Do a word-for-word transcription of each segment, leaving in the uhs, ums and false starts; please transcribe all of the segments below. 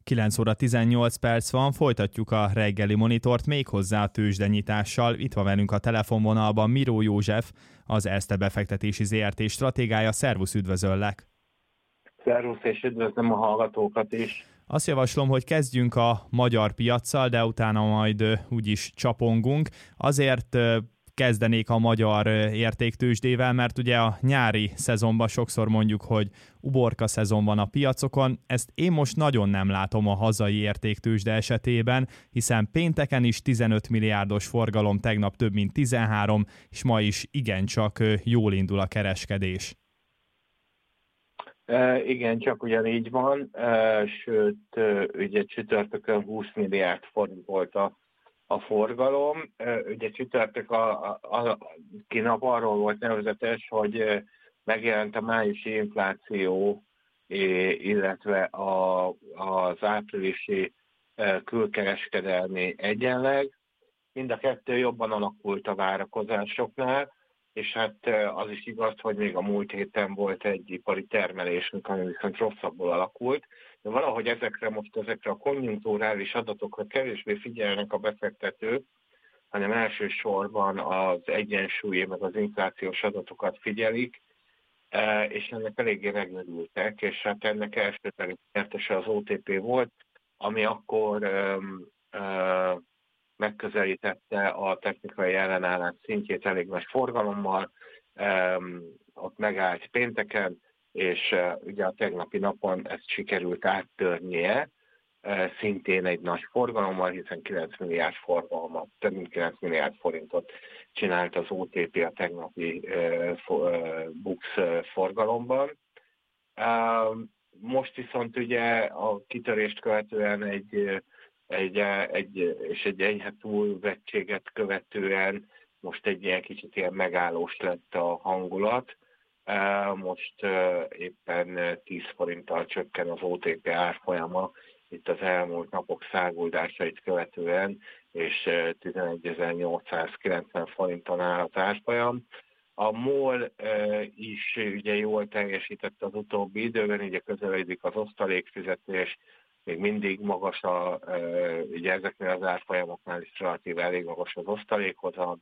kilenc óra tizennyolc perc van, folytatjuk a reggeli monitort méghozzá a tőzsdenyitással. Itt van velünk a telefonvonalban Miró József, az Erste befektetési zé er té stratégája. Szervusz, üdvözöllek! Szervusz, és üdvözlöm a hallgatókat is! Azt javaslom, hogy kezdjünk a magyar piaccal, de utána majd úgyis csapongunk. Azért kezdenék a magyar értéktőzsdével, mert ugye a nyári szezonban sokszor mondjuk, hogy uborka szezon van a piacokon. Ezt én most nagyon nem látom a hazai értéktőzsde esetében, hiszen pénteken is tizenöt milliárdos forgalom, tegnap több mint tizenhárom, és ma is igencsak jól indul a kereskedés. E, igen, csak ugyanígy van, e, sőt, ugye csütörtökön húsz milliárd forint volt a a forgalom. Ugye csütörtök a, a, a kinap arról volt nevezetes, hogy megjelent a májusi infláció, illetve a, az áprilisi külkereskedelmi egyenleg. Mind a kettő jobban alakult a várakozásoknál, és hát az is igaz, hogy még a múlt héten volt egy ipari termelésünk, ami viszont rosszabbul alakult. De valahogy ezekre most ezekre a konjunktúrális adatokra kevésbé figyelnek a befektetők, hanem elsősorban az egyensúlyi, meg az inflációs adatokat figyelik, és ennek eléggé megörültek, és hát ennek elsősorban nyertese az o té pé volt, ami akkor um, uh, megközelítette a technikai ellenállás szintjét elég nagy forgalommal, um, ott megállt pénteken, és uh, ugye a tegnapi napon ezt sikerült áttörnie, uh, szintén egy nagy forgalommal, hiszen kilenc milliárd forgalmat, több mint kilenc milliárd forintot csinált az o té pé a tegnapi uh, for, uh, buksz uh, forgalomban. Uh, most viszont ugye a kitörést követően egy, egy, egy, és egy enyhe túlvettséget követően most egy ilyen kicsit ilyen megállós lett a hangulat. Most éppen tíz forinttal csökken az o té pé árfolyama itt az elmúlt napok száguldásait követően, és tizenegyezer-nyolcszázkilencven forinton áll az árfolyam. A MOL is ugye jól teljesített az utóbbi időben, ugye közeledik az osztalékfizetés, még mindig magas a, ugye ezeknél az árfolyamoknál is relatív elég magas az osztalékhozam,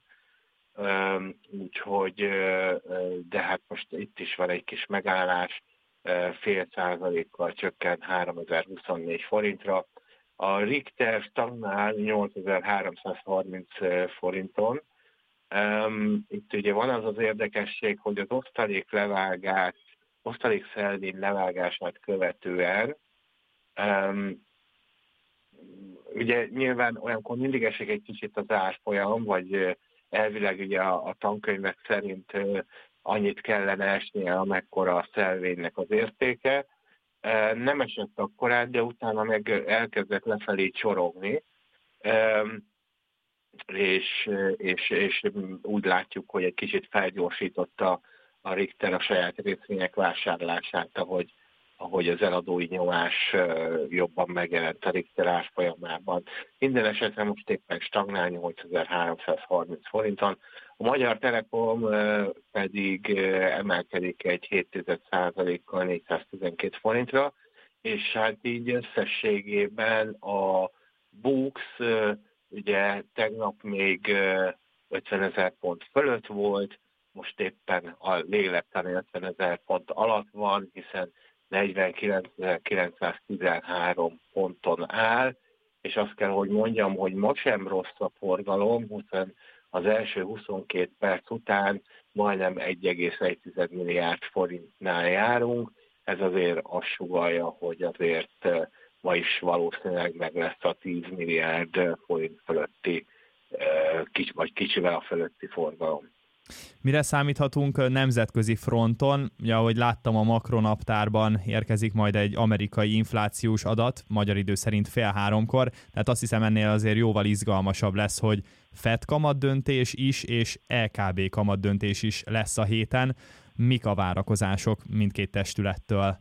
úgyhogy, de hát most itt is van egy kis megállás, fél százalékkal csökkent háromezer-huszonnégy forintra. A Richter stagnál nyolcezer-háromszázharminc forinton. Itt ugye van az az érdekesség, hogy az osztalék levágás, osztalékszelvény levágását követően ugye nyilván olyankor mindig esik egy kicsit az árfolyam, vagy elvileg ugye a, a tankönyvek szerint annyit kellene esnie, amekkora a szelvénynek az értéke. Nem esett akkorát, de utána meg elkezdett lefelé csorogni, és, és, és úgy látjuk, hogy egy kicsit felgyorsította a Richter a saját részvények vásárlását, ahogy ahogy az eladói nyomás jobban megjelent a Richter árfolyamában. Minden esetre most éppen stagnál nyolcezer-háromszázharminc forinton. A Magyar Telekom pedig emelkedik egy hét egész egy százalékkal négyszáztizenkét forintra, és hát így összességében a BUX ugye tegnap még ötvenezer pont fölött volt, most éppen a lélektani ötvenezer pont alatt van, hiszen negyvenkilencezer-kilencszáztizenhárom ponton áll, és azt kell, hogy mondjam, hogy ma sem rossz a forgalom, hiszen az első huszonkét perc után majdnem egy egész egy milliárd forintnál járunk. Ez azért azt sugallja, hogy azért ma is valószínűleg meg lesz a tíz milliárd forint fölötti, vagy kicsivel a fölötti forgalom. Mire számíthatunk nemzetközi fronton? Ugye, ahogy láttam, a makronaptárban érkezik majd egy amerikai inflációs adat, magyar idő szerint fél háromkor, tehát azt hiszem ennél azért jóval izgalmasabb lesz, hogy Fed kamatdöntés is, és é ká bé kamatdöntés is lesz a héten. Mik a várakozások mindkét testülettől?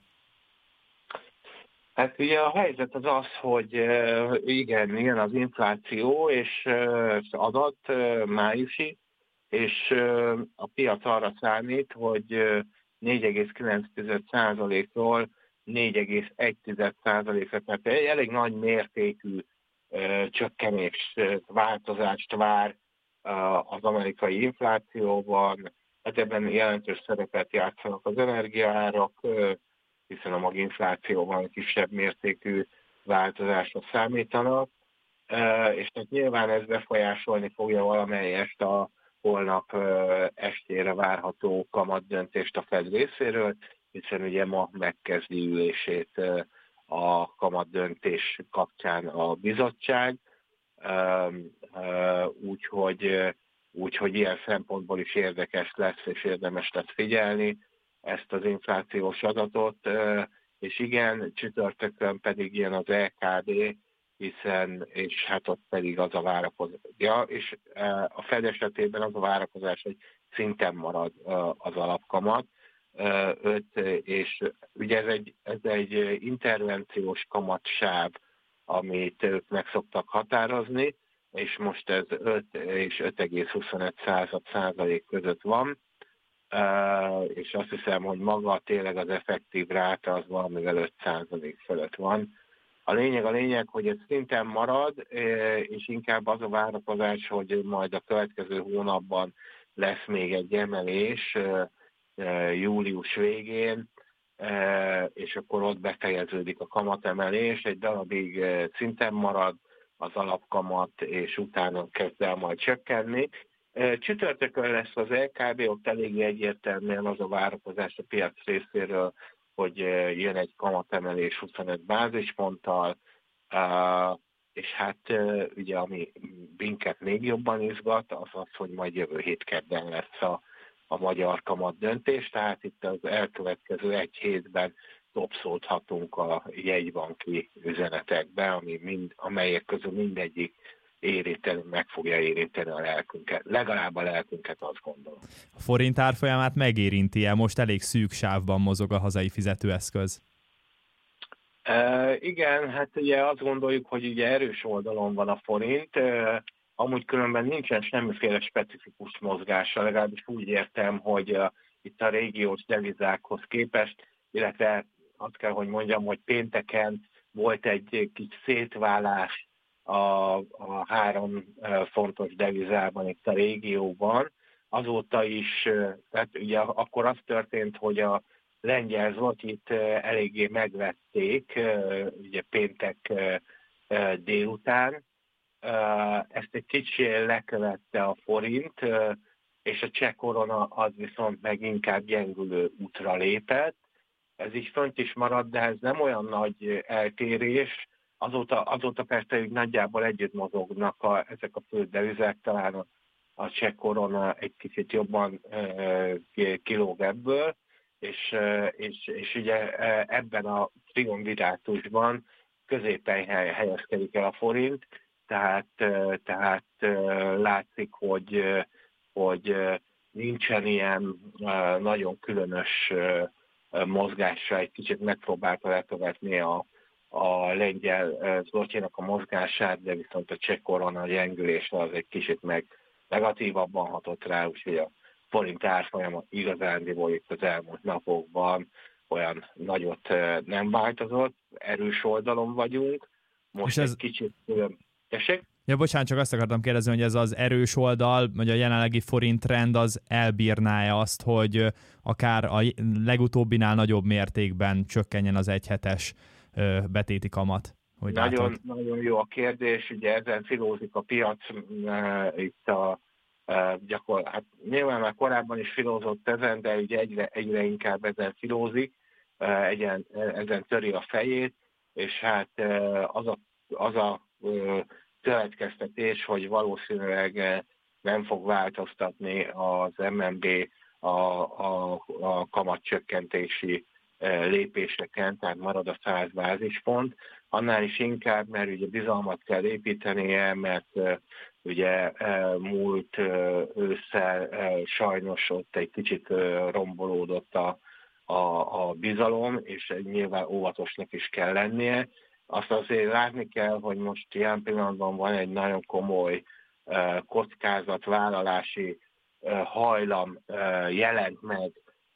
Hát ugye a helyzet az az, hogy igen, ilyen az infláció, és adat májusi, és a piac arra számít, hogy négy egész kilenc százalékról négy egész egy százalékra, tehát egy elég nagy mértékű uh, csökkenést, változást vár uh, az amerikai inflációban. Hát ebben jelentős szerepet játszanak az energiaárak, uh, hiszen a maginflációban kisebb mértékű változásra számítanak, uh, és tehát nyilván ez befolyásolni fogja valamelyest a holnap uh, estére várható kamatdöntést a Fed részéről, hiszen ugye ma megkezdi ülését a kamatdöntés kapcsán a bizottság, úgyhogy, úgyhogy ilyen szempontból is érdekes lesz és érdemes lesz figyelni ezt az inflációs adatot, és igen, csütörtökön pedig jön az é ká bé, hiszen, és hát ott pedig az a várakozás, ja, és a Fed esetében az a várakozás, hogy szinten marad az alapkamat, öt, és ugye ez egy, ez egy intervenciós kamatsáv, amit ők meg szoktak határozni, és most ez öt és öt egész huszonöt százalék között van, és azt hiszem, hogy maga tényleg az effektív ráta az valamivel öt százalék fölött van. A lényeg a lényeg, hogy ez szinten marad, és inkább az a várakozás, hogy majd a következő hónapban lesz még egy emelés, július végén, és akkor ott befejeződik a kamatemelés, egy darabig szinten marad az alapkamat, és utána kezd el majd csökkenni. Csütörtökön lesz az é ká bé, ott eléggé egyértelműen az a várakozás a piac részéről, hogy jön egy kamatemelés huszonöt bázisponttal, és hát ugye ami minket még jobban izgat, az az, hogy majd jövő hét kedden lesz a a magyar kamat döntés, tehát itt az elkövetkező egy hétben dobszódhatunk a jegybanki üzenetekbe, ami mind, amelyek közül mindegyik érinteni, meg fogja érinteni a lelkünket. Legalább a lelkünket, azt gondolom. A forint árfolyamát megérinti-e? Most elég szűk sávban mozog a hazai fizetőeszköz. E, igen, hát ugye azt gondoljuk, hogy ugye erős oldalon van a forint, e, amúgy különben nincsen semmiféle specifikus mozgása, legalábbis úgy értem, hogy uh, itt a régiós devizákhoz képest, illetve azt kell, hogy mondjam, hogy pénteken volt egy kis szétválás a, a három uh, fontos devizában itt a régióban. Azóta is, uh, tehát ugye akkor az történt, hogy a lengyel zlotyit uh, eléggé megvették, uh, ugye péntek uh, uh, délután, ezt egy kicsi lekövette a forint, és a cseh korona az viszont meg inkább gyengülő útra lépett. Ez így fönt is maradt, de ez nem olyan nagy eltérés. Azóta, azóta persze hogy nagyjából együtt mozognak a, ezek a fő devizák, talán a, a cseh korona egy kicsit jobban e, kilóg ebből, és, és, és ugye ebben a triumvirátusban középen helyezkedik el a forint, Tehát, tehát látszik, hogy, hogy nincsen ilyen nagyon különös mozgása, egy kicsit megpróbálta lekövetni a, a lengyel zlotyénak a mozgását, de viszont a cseh korona gyengülése az egy kicsit meg negatívabban hatott rá, úgyhogy a forint árfolyama igazándiból itt az elmúlt napokban olyan nagyot nem változott, erős oldalon vagyunk, most ez... egy kicsit... Tessék? Ja, bocsánat, csak azt akartam kérdezni, hogy ez az erős oldal, vagy a jelenlegi forint trend az elbírná-e azt, hogy akár a legutóbbinál nagyobb mértékben csökkenjen az egyhetes betéti kamat? Hogy nagyon, nagyon jó a kérdés, ugye ezen filózik a piac, itt a gyakorlatilag, hát nyilván már korábban is filózott ezen, de ugye egyre, egyre inkább ezen filózik, ezen, ezen töri a fejét, és hát az a, az a következtetés, hogy valószínűleg nem fog változtatni az em en bé a, a, a kamatcsökkentési lépéseken, tehát marad a száz bázispont. Annál is inkább, mert ugye bizalmat kell építenie, mert ugye múlt ősszel sajnos ott egy kicsit rombolódott a, a, a bizalom, és nyilván óvatosnak is kell lennie. Azt azért látni kell, hogy most ilyen pillanatban van egy nagyon komoly kockázatvállalási hajlam jelent meg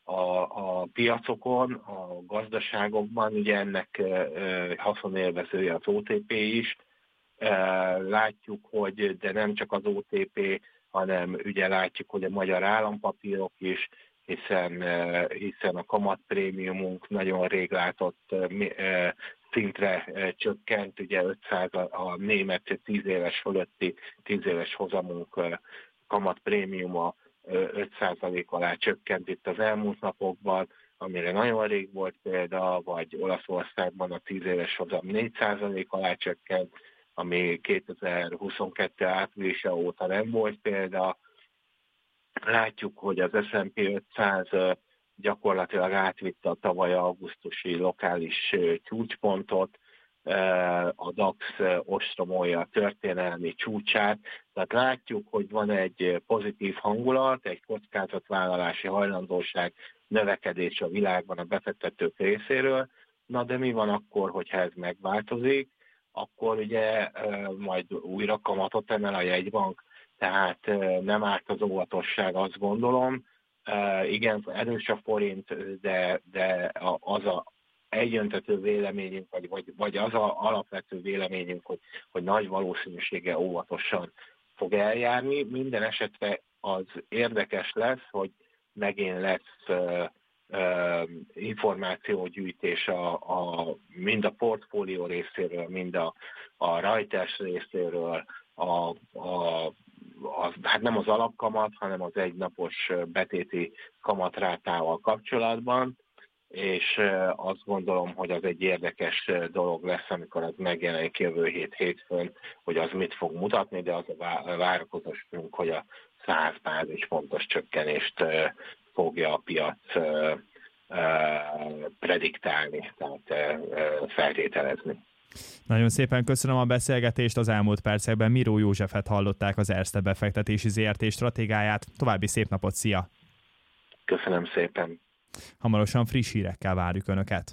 a, a piacokon, a gazdaságokban, ugye ennek haszonélvezője az o té pé is. Látjuk, hogy de nem csak az o té pé, hanem ugye látjuk, hogy a magyar állampapírok is, hiszen, hiszen a kamatprémiumunk nagyon rég látott szintre csökkent, ugye ötszáz a német tíz éves fölötti tíz éves hozamunk kamatprémiuma öt százalék alá csökkent itt az elmúlt napokban, amire nagyon rég volt példa, vagy Olaszországban a tíz éves hozam négy százalék alá csökkent, ami kétezer-huszonkettő áprilisa óta nem volt példa. Látjuk, hogy az es and pé ötszáz gyakorlatilag átvitte a tavaly augusztusi lokális csúcspontot, a dax ostromolja a történelmi csúcsát. Tehát látjuk, hogy van egy pozitív hangulat, egy kockázatvállalási hajlandóság növekedés a világban a befektetők részéről. Na de mi van akkor, hogyha ez megváltozik? Akkor ugye majd újra kamatot emel a jegybank, tehát nem árt az óvatosság, azt gondolom. Igen, erős a forint, de, de az a egyöntető véleményünk, vagy, vagy, vagy az a alapvető véleményünk, hogy, hogy nagy valószínűséggel óvatosan fog eljárni. Minden esetre az érdekes lesz, hogy megint lesz uh, uh, információgyűjtés a, a, mind a portfólió részéről, mind a, a Reuters részéről, a, a, a, hát nem az alapkamat, hanem az egynapos betéti kamatrátával kapcsolatban, és azt gondolom, hogy az egy érdekes dolog lesz, amikor az megjelenik jövő hét hétfőn, hogy az mit fog mutatni, de az a várakozásunk, hogy a száz bázispontos csökkenést fogja a piac prediktálni, tehát feltételezni. Nagyon szépen köszönöm a beszélgetést, az elmúlt percekben Miró Józsefet hallották, az Erste befektetési zé er té stratégáját. További szép napot, szia! Köszönöm szépen! Hamarosan friss hírekkel várjuk Önöket.